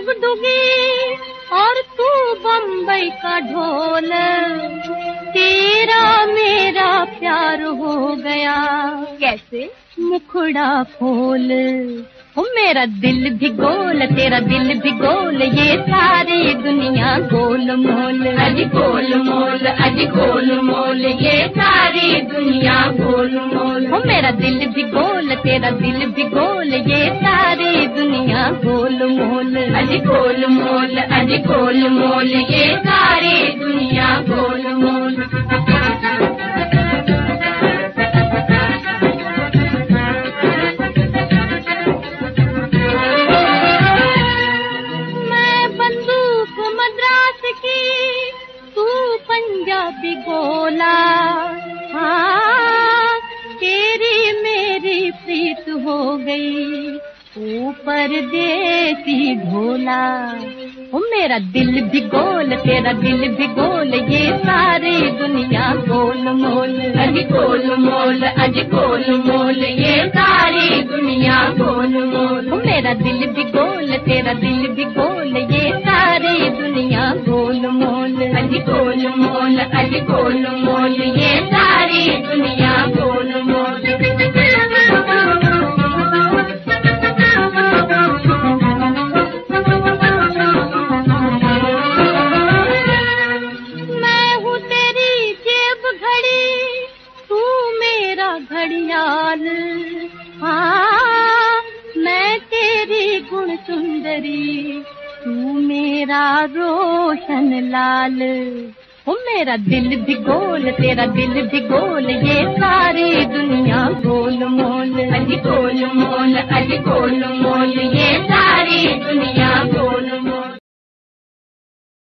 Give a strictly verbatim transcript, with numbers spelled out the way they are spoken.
डुगडुगी और तू बम्बई का ढोल, तेरा मेरा प्यार हो गया कैसे मुखड़ा खोल। हो मेरा दिल भी गोल तेरा दिल भी गोल, ये सारी दुनिया गोल मोल। अज गोल मोल अज गोल मोल, ये सारी दुनिया गोल मोल। हो मेरा दिल भी गोल तेरा दिल भी गोल, ये सारी दुनिया गोल मोल। अज गोल मोल अज गोल मोल, ये सारी दुनिया गोल मोल। पंजाबी गोला, हाँ तेरी मेरी प्रीत हो गई ऊपर देसी ढोला। ओ मेरा दिल भी गोल तेरा दिल भी गोल, ये सारी दुनिया गोल मोल। अज गोल मोल अज गोल मोल, ये सारी दुनिया गोल मोल। ओ मेरा दिल भी गोल तेरा दिल भी गोल, ये सारी दुनिया गोल मोल। अज गोल मोल अज गोल मोल, ये सारी दुनिया गोल मोल। घड़ियाल, हाँ मैं तेरी गुण सुंदरी, तू मेरा रोशन लाल। ओ मेरा दिल भी गोल तेरा दिल भी गोल, ये सारी दुनिया गोल मोल। अज गोल मोल अज गोल मोल, ये